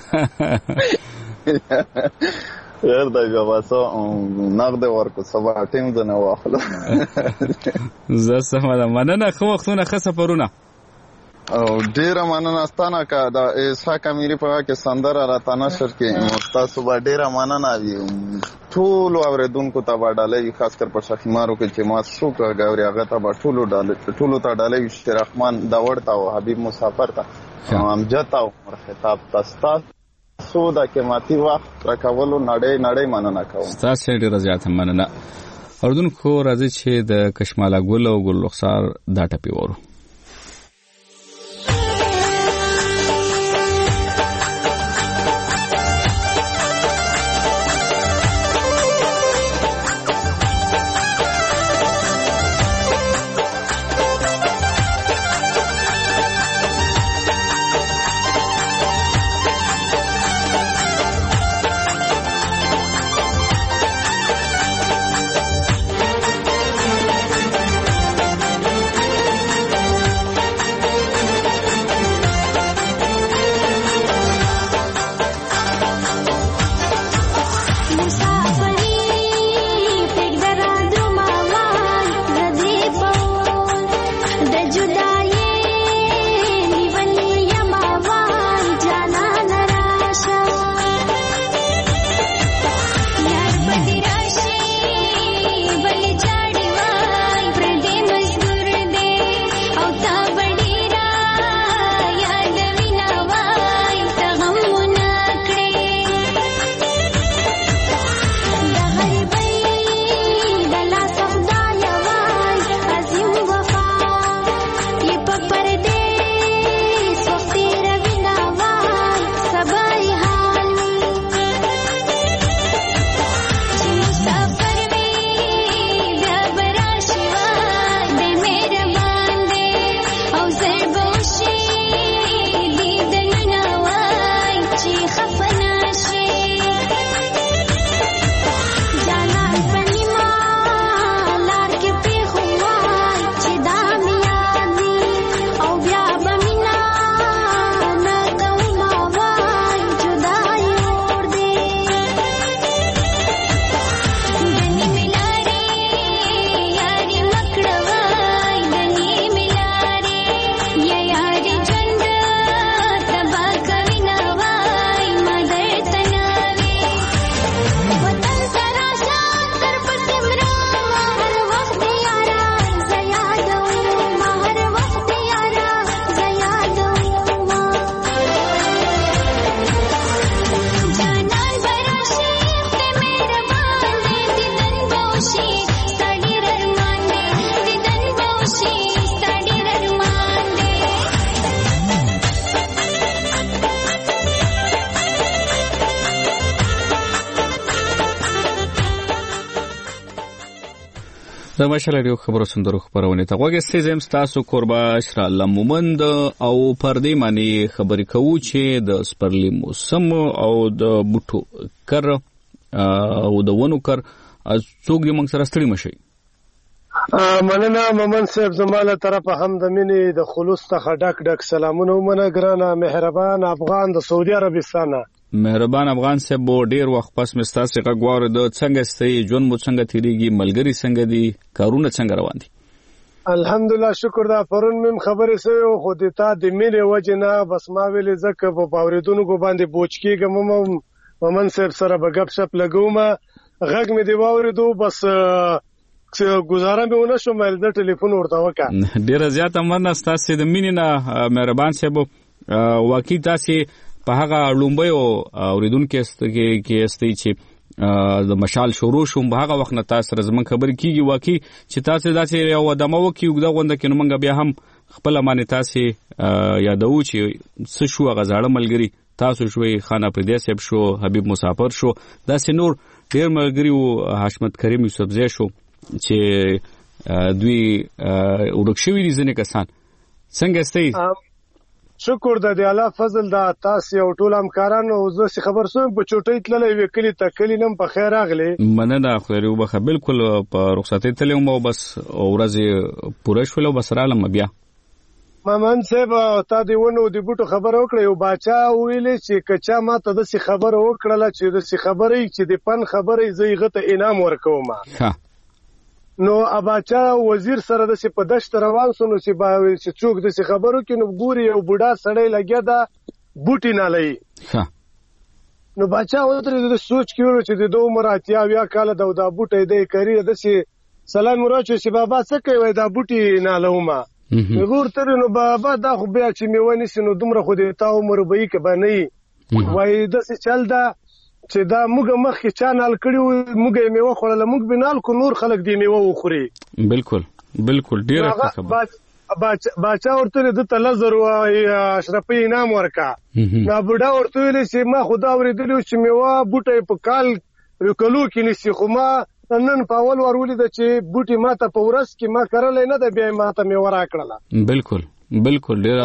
خیر دی بیا به څه نغدې ورکړو، سبا ټیم ځنه واخلو. زه سمه ده. مننه. ښه وختونه، ښه سفرونه. او ډیره مننه ستانه که د اسحاق امیري په هغه کې سندره راته نشر کې. ستاسو به ډیره مننه وي ټولو اورېدونکو ته به ډالۍ وي، خاص کر په شاخیمارو کې چې ما څوک ګوري هغه ته به ټولو ټولو ته ډالۍ وي. شیررحمان داوړ ته او حبیب مسافر ته، امجد ته او عمر خطاب ته ستاسو د قیمتي وخت راکولو نړۍ نړۍ مننه کوم. ستاسو ډیره زیاته مننه. اردوونکو راځي چې د کشماله ګل او ګل رخسار دا ټپې وورو. د مشال رادیو خبرو سندرو خبرونه ته وګورئ زم تاسو قربا اشرا الله مومند او پردې معنی خبرې کوو چې د سپرلی موسم او د بوټو کر او د ونو کر څوک دې موږ سره ستړي مشي. مننه مومن صاحب زماله طرفه هم د مینې د خلوص څخه ډک ډک سلامونه ومنه ګرانه مهربان افغان د سعودي عربستان. مهربان افغان صاحب ډیر وخت پس مستاسې غواړو د څنګه ستې ژوند مو څنګه تیریږي ملګری څنګه دي کارونه څنګه روان دي؟ الحمدلله شکر دا پرون مم خبرې سوي خو د تا د مینې وجه نه بس ما ویلې ځکه په باوریدونکو باندې بوج کېږم مومن صاحب سره به ګپ شپ لګوم غږ مې دی واوریدو بس گزاره مې ونه شو مې د ټلیفون ورته وکړ. ډیره زیاته مننه ستاسو د مینې نه مهربان صاحب. واقعي تاسو په هغه لومبیو اوریدونکو کې استئ چې د مشال شروع شوم په هغه وخت نه تاسو سره زمون خبرې کیږي واقعي چې تاسو داسې یو ودمو کې یو دغه کې نو موږ بیا هم خپل معنی تاسو یادو چې څه شو غزاړه ملګری تاسو شوي خان افریدی صاحب شو حبیب مسافر شو داسې نور ډیر ملګری او حشمت کریم یوسف زی شو چې دوی ورکشوي دي ځنه کسان څنګه استئ؟ شکر د دی الله فضل دا تاسو یو ټول همکارانو زه څه خبر سوم په چوټی تللې وکړي تکلی نم په خیر راغلی. مننه خو لري وبخه بالکل په رخصتې تلې مو بس ورځ پوره شول بس رالم بیا. مامن صاحب تا دی ونه دی بوټو خبر وکړې او باچا ویلې چې کچا ما ته د څه خبر وکړله چې د څه خبرې چې د پن خبرې زیغه ته انعام ورکوم. ها نو اباچا وزیر سره د په دشت روان سونو چې با چې څوک د خبرو کې نو ګوري یو بوډا سړی لګیا دا بوټی نه لای. ها نو باچا وتر د سوچ کیو چې د دوه مراتیا بیا کال دا دا بوټی دی کری د سي سلام راچو چې بابا څه کوي دا بوټی نه لومه ګور تر نو بابا دا خو بیا چې میونی سينو دومره خو دې تا عمر به کې باندې وای د څه چل دا چې دا موږ مخ کې چانل کړیو موږ یې میوه خوړل موږ بنال کو نور خلک دی میوه وخوري. بالکل بالکل ډیره خبره باچا ورته د تلزر او اشرفي انعام ورکا دا بډا ورته ویل چې ما خدا ورېدلو چې میوه بوټي په کال وکلو کې نسی خو ما نن په اول ورولې د چې بوټي ما ته په ورس کې ما کړلې نه د بیا ما ته میوه راکړله. بالکل بالکل ډیره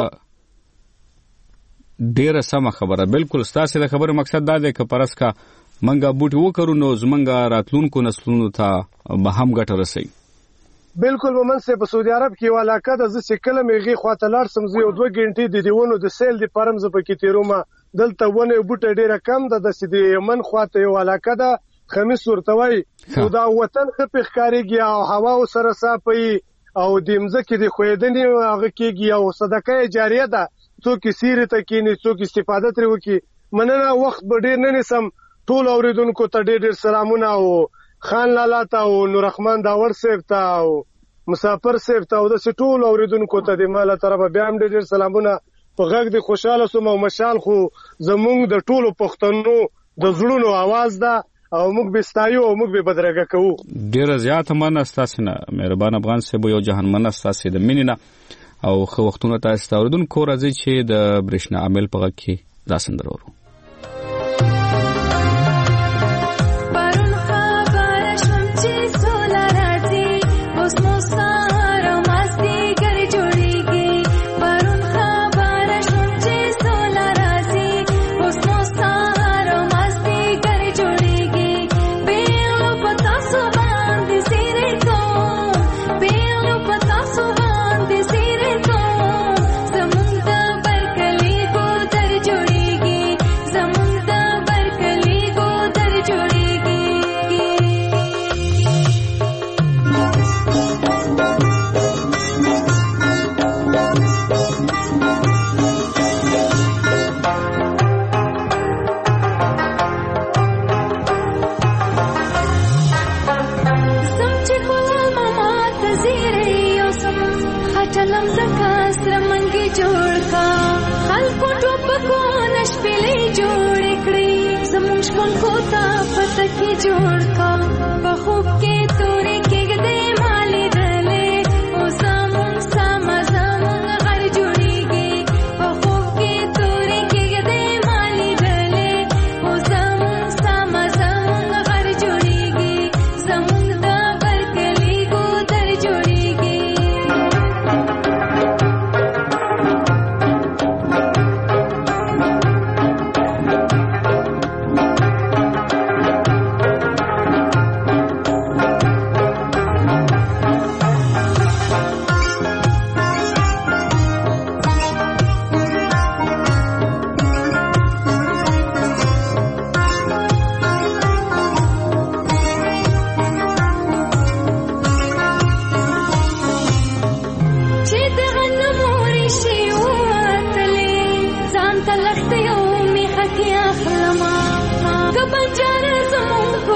ډیره سم خبره. بالکل ستاسو د خبرو مقصد دا دی چې پرسکا منګه بوټي وکړو نو زمونږه راتلونکو نسلونو ته به هم ګټه رسي. بالکل مومن صاحب په سعودي عرب کې ولاکه د ز سکل میغي خواته لار سمزي او دوه غنټې د دیونو د سیل د پرم ز په کې تیرومه دلته ونه بوټي ډیره کم ده د سدي یمن خواته یو ولاکه ده خمیس ورتوي او دا وطن ته پخکاریږي او هوا سره صافي او د مزکه د خویدنې هغه کېږي او صدقه جاریه ده څوک سیره ته کینی څوک استفاده تر وکي. مننه وخت به ډیر نه نسم ټول اوریدونکو ته ډیر ډیر سلامونه او خان لالا ته او نور رحمان داور صاحب ته او مسافر صاحب ته او د ټول اوریدونکو ته د ماله طرفه بیا هم ډیر سلامونه. په غږ د خوشاله سوم او مشال خو زمونږ د ټولو پښتنو د زړونو आवाज ده او موږ به ستایو او موږ به بدرګه کوو. ډیر زیات مننه ستاسو نه مهربان افغان صاحب یو جهان مننه ستاسو د مینې نه او خو وختونه تاسو اوریدونکو راځي چې د برېښنا عامل په کې دا سندرو जोड़ का बखूब के तोरे के गदे माली दले ओ सामुन सामा सामुन घर जुड़ेगी बखूब के तोरे के गदे माली दले ओ सामुन सामा सामुन घर जुड़ेगी समुंदा बरकली को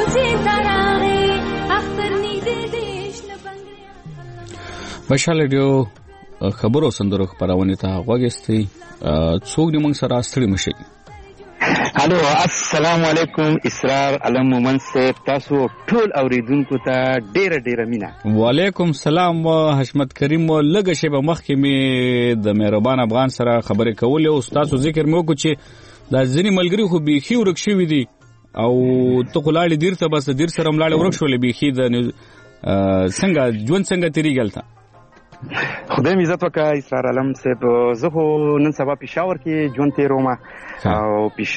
مشال ریډیو خبرو سندرو خبرونه ته غوږیستي څوک دې موږ سره ستړي مشي. الو السلام علیکم اسرار علم مومن صاحب تاسو ټول اوریدونکو ته ډیره ډیره مینا. وعلیکم السلام حشمت کریم لږه شی به مخکې می د مهربان افغان سره خبرې کولې او تاسو ذکر مې وکړ چې د ځینې ملګری خو بيخي ورک شوی دي او ته خلاړې دیر ته بس دیر سره ملاړې ورک شولې بيخي د څنګه ژوند څنګه تیریږي. خدای مې عزت وکړه اسرار علم صاحب زه خو نن سبا پېښور کې ژوند تېروم او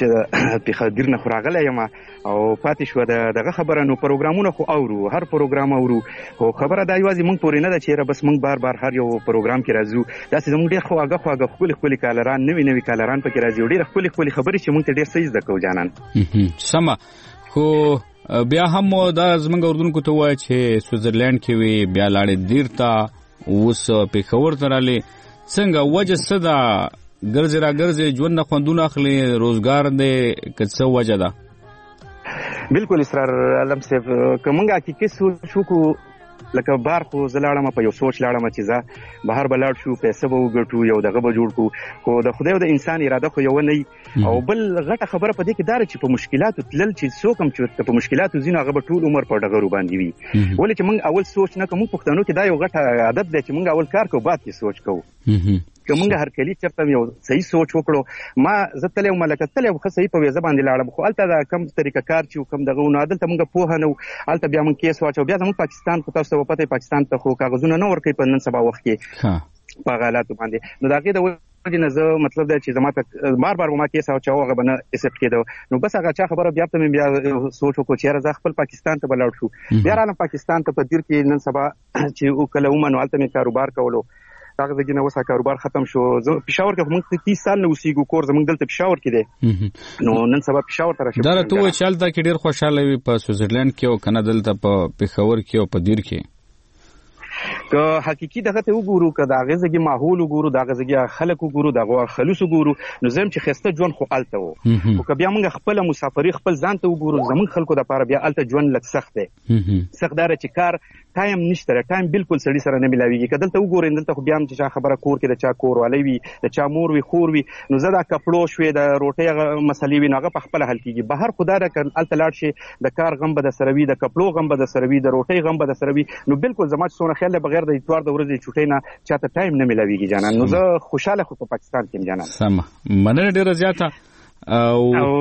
پېښور نه خو راغلی یم او پاتې شوه دغه خبره نو پروګرامونه خو اورو هر پروګرام اورو خو خبره دا یوازې موږ پورې نه ده چې یاره بس موږ بار بار هر یو پروګرام کې راځو داسې زموږ ډېر خواږه خواږه ښکلي ښکلي کالران نوي نوي کالران پکې راځي او ډېره ښکلي ښکلي خبرې چې موږ ته ډېر څه زده کوو جانان. سمه خو بیا هم دا زموږ اردوونکو ته ووایه چې سویزرلینډ کې وي بیا لاړې دیر ته اوس پېښور ته رالې څنګه وجه څه ده ګرځې را ګرځې ژوند نه خوندونه اخلي روزګار دی که څه وجه ده؟ بالکل اسرار علم صاحب که موږ حقیقي سوچ وکړو لکه بار خو زه لاړم په یو سوچ لاړم چې زه بهر به لاړ شو پیسې به وګټو یو دغه به جوړ کړو خو د خدای او د انسان اراده خو یو نه او بل غټه خبره په دې کې دا چې په مشکلاتو تلل چې څوک هم چې په مشکلاتو ځینو هغه به ټول عمر په ډغرو باندې وي ولې چې موږ اول سوچ نه کوو پښتنو کې دا یو غټه عادت دی چې موږ اول کار کوو بعد کې سوچ کوو که موږ هر کلی چېرته یو صحیح سوچ وکړو ما زه تللی وم لکه تللی وم ښه صحیح په ویزه باندې لاړم خو هلته د کم طریقه کار چې و کم دغه و نو هلته موږ پوهه نه و هلته بیا موږ کیس واچو بیا زموږ پاکستان خو تاسو ته به پته پاکستان ته خو کاغذونه نه ورکوي په نن سبا وخت کې په هغه حالاتو باندې نو د هغې د وجې نه زه مطلب دی چې زما ته بار بار به ما کیس واچاوه هغه به نه ایسپټ کېده نو بس هغه چا خبره بیا ته مې بیا سوچ وکړو چې یاره زه خپل پاکستان ته به لاړ شو بیا رالم پاکستان ته په دیر کې نن سبا چې کله ومه نو هلته مې کاروبار کولو هغه ځای نه اوس کاروبار ختم شو زه پېښور کې موږ تیس سال نه اوسېږو کور زموږ دلته پېښور کې دی نو نن سبا پېښور ته راشم دا راته ووایه چې هلته کې ډېر خوشحاله وي په سویزرلینډ کې او که نه دلته په پېښور کې او په دیر کې که حقیقي دغه ته وګورو که د هغې ځګې ماحول وګورو د هغه ځګې خلک وګورو د هغو خلوص وګورو نو زه یم چې ښایسته ژوند خو هلته و خو که بیا موږ خپله مسافري خپل ځان ته وګورو زموږ خلکو دپاره بیا هلته ژوند لږ سخت دی سخت دا چې کار ټایم نشته ټایم بالکل سړي سره نه ملاویږي که دلته وګورئ دلته خو بیا هم چې چا خبره کور کې د چا کوروالی وي د چا مور وي خور وي نو زه دا کپړو شوې د روټۍ هغه مسلې وي نو هغه په خپله حل کېږي بهر خو دا ده که هلته لاړ شي د کار غم به در سره وي د کپړو غم به در سره وي د روټۍ غم به در سره وي نو بالکل زما چې څومره خیال دی بغیر د اتوار د ورځې چوټۍ نه چاته ټایم نه ملاویږي جانان نو زه خوشحاله خو په پاکستان کې یم جانان. سمه مننه ډېره زیاته او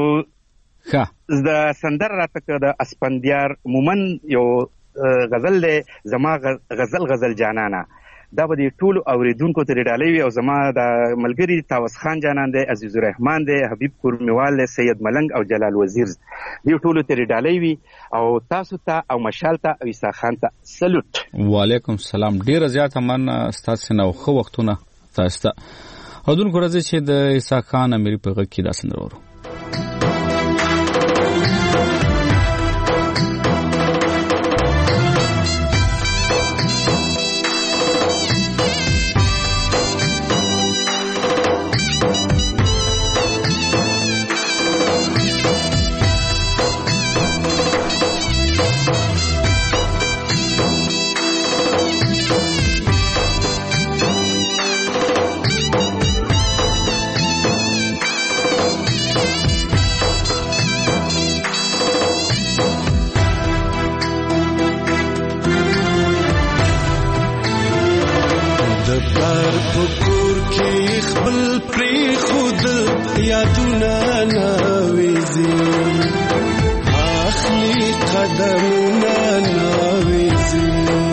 ښه د سندره راته که د اسپندیار مومن یو غزل دی زما غزل غزل جانانه دا به د ټولو اوریدونکو ته ډالۍ وي او زما د ملګري تاوس خان جانان دی عزیز الرحمن دی حبیب کورمیوال دی سید ملنګ او جلال وزیر دی ټولو ته ډالۍ وي او تاسو ته او مشال ته او عیسی خان ته سلوټ. وعلیکم السلام ډیره زیاته مننه ستاسو نه خو وختونه تاسو ته اودونکو راځي چې د عیسی خان امیر په غږ کې دا سندره ورو یادونه ناویزی اخلی قدمونه ناویزی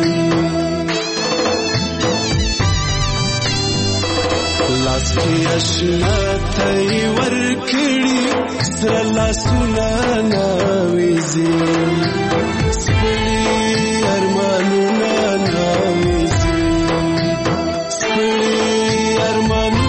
لاس کی اشنا تی ورکڑی سر لاسونه ناویزی سپڑی ارمانونه ناویزی سپڑی ارمانونه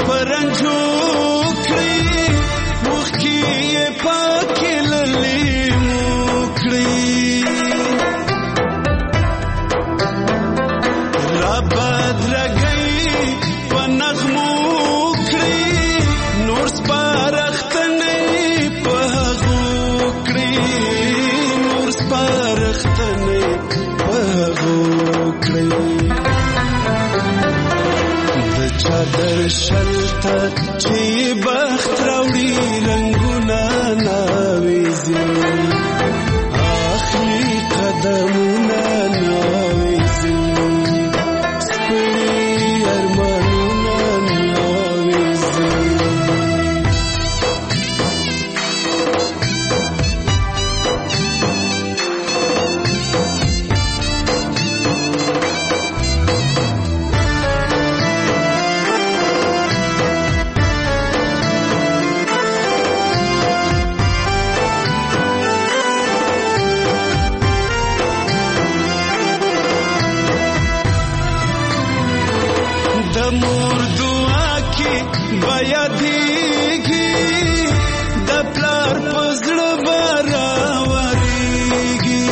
پرنجو کړی وخی پاکه للی موکړی را بدرګی پنغمو کړی نور سپارختنه په هغو کړی نور سپارختنه په هغو کړی چادر شلتا چې بخت راوړي رنگونه ناويزي اخلي قدمونه ناويزي سپړي ارمانونه ناويزي مور دعا کی بیا دیږي د پلار پزړه باراوريږي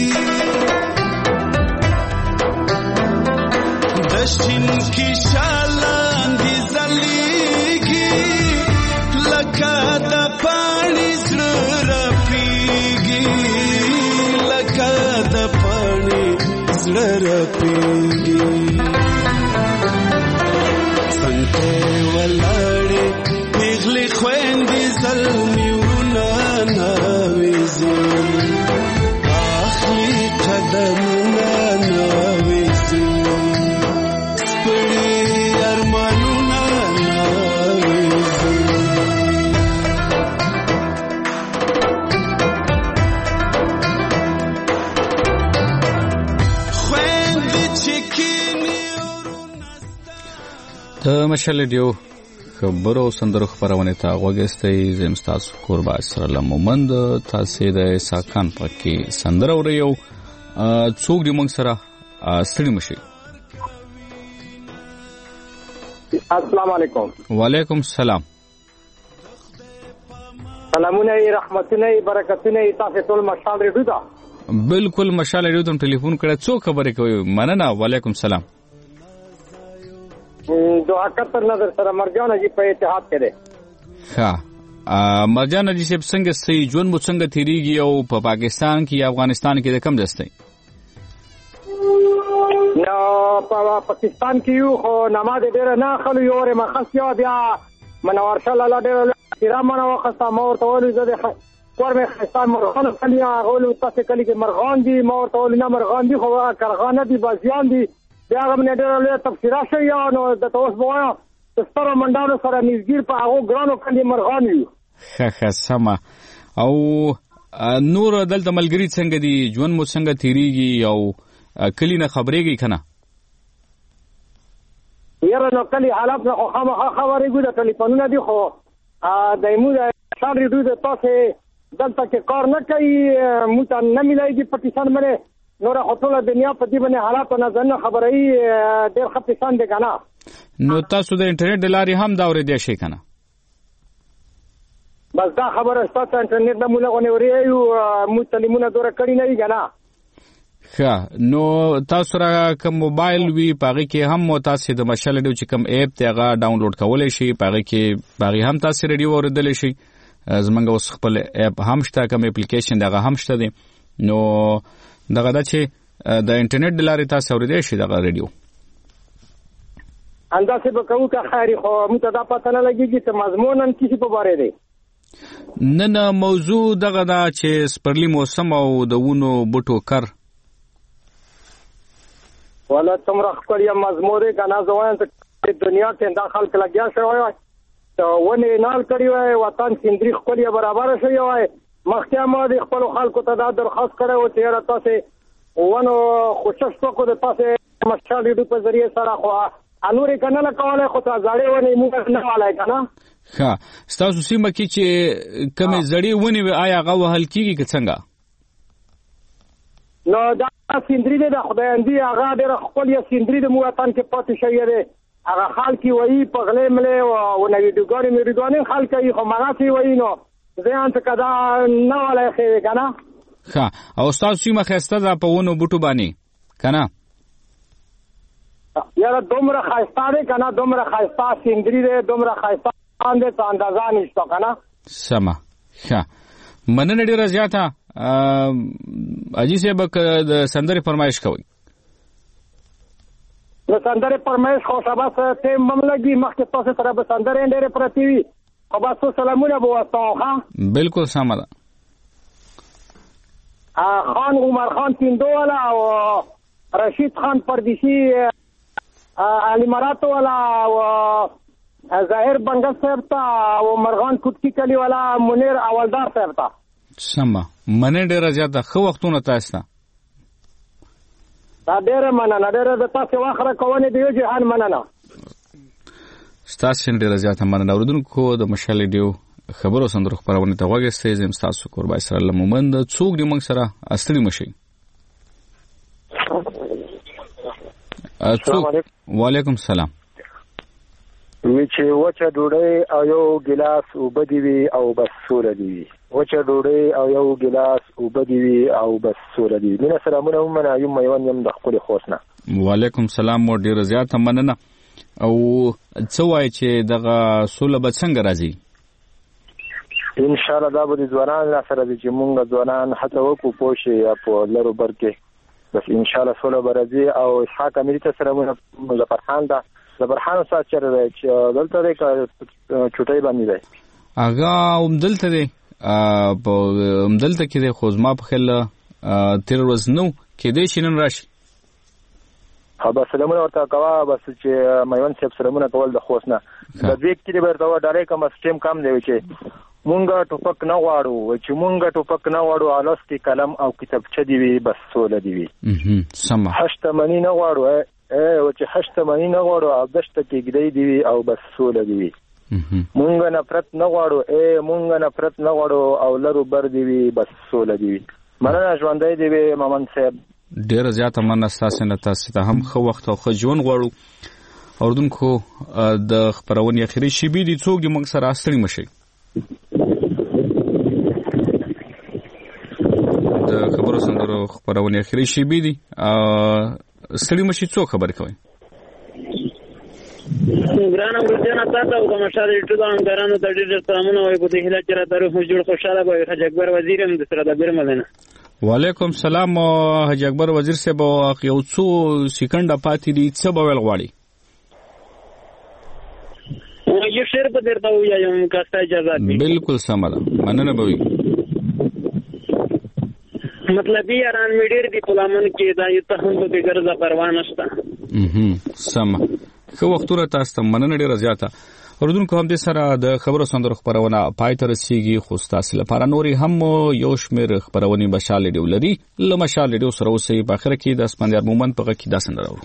د شین کی شالان دي زليږي لکه د پانی زړه رپيږي لکه د پانی زړه رپيږي څنګه ولاړې پیغلې خويندې زلمي ورونه ناويزي اخلي قدمونه ناويزي سپړي ارمانونه ناويزي خويندې چې د مشال ډیو خبرو سندرو خبرونه ته غوږستئ زم تاسو قربا سره مومند تاسو د ساکان پکې سندره وریو څوک دې موږ سره ستړي مشي. السلام علیکم. وعلیکم السلام. سلامونه رحمتونه برکتونه تاسو ټول مشال ریډو دا بالکل مشال ریډو ته ټلیفون کړه څوک خبرې کوي مننه. وعلیکم السلام. دعا کتر نظر سره مرجان جی په اتحاد کړي. ها مرجان جی سب څنګه سي جون مو څنګه تیریږي او په پاکستان کې افغانستان کې د کم ځستي نو په پاکستان کې یو خو نماز ډیر نه خلو یو ر مخصیا بیا منور شل الله ډیر کرام نو خصه مور ته ولې زده کور مې خستان مرغان کلیا غول تاسو کلی کې مرغان دي مور ته ولې نه مرغان دي خو کرغانه دي بازیان دي بیا هم نه ډېر له تفسیرات شي نو د توس بویا ستاره منډانو سره نږدې په هغه ګرانو کندي مرغان یو. ښه ښه سمه. او نور دلته ملګری څنګه دي ژوند مو څنګه تیریږي او کلی نه خبرېږي کنه؟ یاره نو کلی حالات نه خو خامخا خبرېږو د ټلیفونونه دي خو دایمو د شان ریډو د تاسو دلته کې کار نه کوي موږ ته نه ملایږي پاکستان باندې نور خطوله دنیا په دې باندې حالات نه ځنه خبرې ډېر خپسان دي کنه. نو تاسو د انټرنیټ د لارې هم دا اورېدای شئ کنه؟ بس دا خبره ستاسو انټرنیټ نه موږ ونوريو موږ تعلیمونه دوره کړی نه وی کنه. ښه نو تاسو را کوم موبایل وی پاغي کې هم تاسو د مشال ډیو چې کوم اپ ته هغه ډاونلوډ کولای شئ پاغي کې پاغي هم تاسو ریډیو اوریدلی شئ. زمونږ اوس خپل اپ هم شته کوم اپلیکیشن دغه هم شته دي نو دغه د چې د انټرنیټ د لارې تاسو اوریدای شئ دغه ریډیو. اندازه به کوو که خیری خو موږ ته دا پته نه لګېږي چې مضمون نن کیسې په باره دی. نن موضوع دغه ده چې سپرلي موسم او د ونو بوټو کر والا څومره ښکلی مضمون دی که نه زه وایم چې دنیا کې دا خلک لګیا شوی وای ونې نال کړي وای وطن سیندري ښکلی برابره شوی وای مخکې ما د خپلو خلکو ته دا درخواست کړی و چې یاره تاسې ونو کوشش وکړو د تاسې مشال ریډیو په ذریعې سره خو انورې که نه نه کولی خو ته زړې ونې موږ نه والی که نه. ښه ستاسو سیمه کې چې کومې زړې ونې وي آیا هغه وهل کېږي که څنګه؟ نو دا سیندري دی د خدایندي هغه ډېره ښکلې سیندري د موږ وطن کې پاتې شوې دی هغه خلک وایي په غلې ملې او نګیټوګانې میریګانې خلک یې خو مغاسې وایي نو ځان ته کدا نه ولا خې کنه ښه او تاسو سیمه خسته ده په ونو بوټو باندې کنه یاره دومره خایسته دی کنه دومره خایسته سیندري دی دومره خایسته باندې ته اندازه نشته کنه سمه ښه مننه ډېره زیاته اجي صاحب د سندرې فرمایش کوي د سندرې فرمایش خو شاباس ټیم هم لګي مخکې تاسو سره به سندرې ډېرې پرتې وي خو بس سلامونه به واستوم ښه بالکل سمه ده خان عمر خان تیندو والا او رشید خان پردیسی علی مرات والا او ظاهر بنگل صاحب تا او مرغان کوټکی کلی والا منیر اولدار صاحب تا سمه مننه ډېره زیاته ښه وختونه تاسو ته دا ډېره مننه ډېره د تاسو واخره کوونې دی جهان مننه ستاسو ډېره زیاته مننه اوریدونکو د مشال ډیو خبرو سندرو خبرونه ته وګورئ زم تاسو قربای سره لمومند څوک دی موږ سره استړي مشي السلام علیکم وعلیکم السلام وی چې وچه ډوډۍ او یو ګلاس اوبه دی وی او بس سوره دی وچه ډوډۍ او یو ګلاس اوبه دی وی او بس سوره دی مینه سلامونه ومنه یم میوان یم د خپل خوښنه وعلیکم السلام مو ډیر زیاته مننه او څه وای چې دغه سوله به څنګه راځي ان شاء الله دا به ځوانان لا سره چې مونږ ځوانان هڅه وکړو پوښي په لرو برکه بس ان شاء الله سوله برازي او اسحاق امیر ته سره مونږ فرحان ده زبرحان سات چر دی چې دلته دی چټای باندې دی هغه هم دلته دی په هم دلته کې دی خو زما په خیال تیر ورځ نو کې دی شنن راشي ها بس سلامونه ورته کوا بس چې میوان صاحب سلامونه کول د خوښنه د دې کې ورته ډایرکټ کوم سټیم کم دی چې مونږه ټوپک نه واړو چې مونږه ټوپک نه واړو الاس کې قلم او کتابچه دی وي بس سوله دی وي سم هشت منی نه واړو اے او چې هشت منی نه واړو او دشت کې ګدای دی وي او بس سوله دی وي مونږه نفرت نه واړو اے مونږه نفرت نه واړو او لرو بر دی وي بس سوله دی وي مننه ژوندۍ دی وي مامن صاحب ډیر زیاته مننه تاسو نه تاسو ته هم خو وخت او خو ژوند غواړو اوردونکو د خبرونې اخیری شی بي دي څوک موږ سره استړي مشي د خبرو سندرو خبرونه اخیری شی بي دي ستړي مشي څوک خبر کوي ګرانه ورته تاسو او کوم شاده ټولان ګرانه د ډېر سلامونه وي په دې هله چې را طرف جوړ خوشاله وي حاج اکبر وزیر هم د سره د بیرملنه وعلیکم السلام حاج اکبر وزیر صاحب یو څو سکند پاتې دي څه به ول غواړي یو شعر په درته وایم کاسته اجازه دي بالکل سم ده مننه به وي مطلب یې اران میډیر دی غلامن کې دا یو ته هم به ګرځه پروا نشته اها سم خو وختونه تاسو ته مننه ډیره زیاته اوردونکو هم د سره د خبرو سندرو خبرونه پای ته رسیږي خو تاسو لپاره نوري هم یو شمیر خبرونه بشاله دی ولري لمشاله دی سره اوسې په اخر کې د اسپندیار مومن په کې داسن راو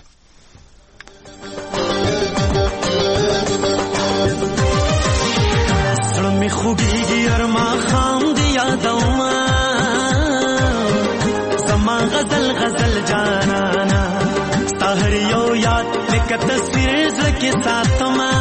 سلام خوبیږي ارما خام دی یادوما زمان غزل غزل جانانا سحر یو یاد لکه تصویر زکه ساتما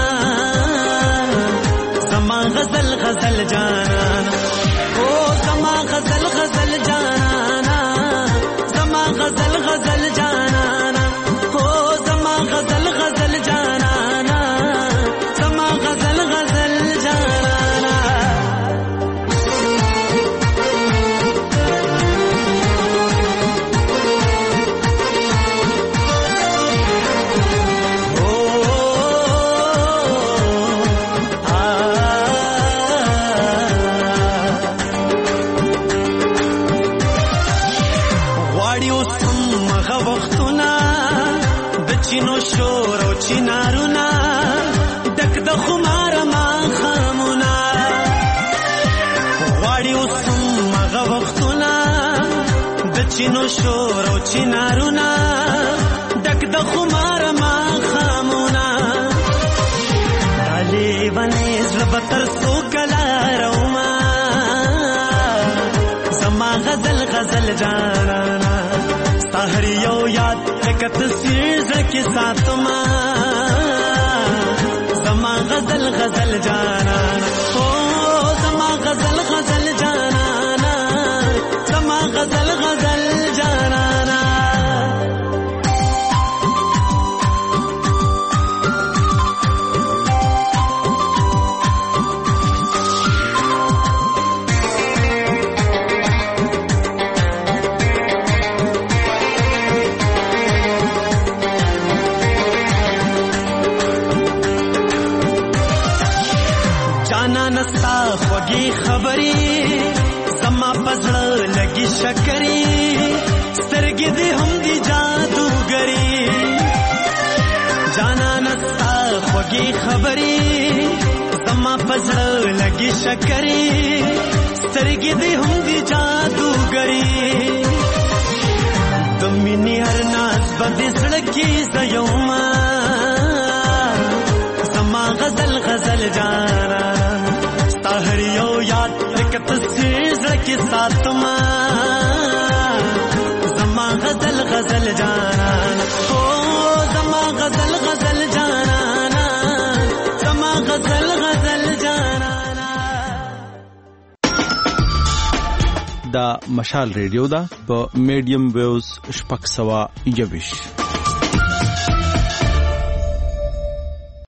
زمان غزل غزل جانانا او زمان غزل غزل جانانا زمان غزل غزل جانانا او زمان غزل غزل جانانا زمان غزل غزل جانانا چینو شور او چینارونا دک د خمار ما خامونا واړی اوسم مغه وختونه د چینو شور او چینارونا دک د خمار ما خامونا دالې ونې زبتر سو کلا روما زما غزل غزل جانا سحر یو یاد لکه تصویر زکه ساتما غزل جانانا او زما غزل غزل جانانا زما غزل غزل جانانا नस्ता خوږی خبرې زما پزړه لګي شکرې سترګې دې هم دي جادوګرې جانا نستا خوږی خبرې زما پزړه لګي شکرې سترګې دې هم دي جادوګرې د مینې هر ناز بد سړکی زيوما زما غزل غزل جانا هر یو یاد لکت سیز کی ساتما زما غزل غزل جانانا او زما غزل غزل جانانا زما غزل غزل جانانا. دا مشال ریډیو دا په میډیم ویوز شپږ سوه یویش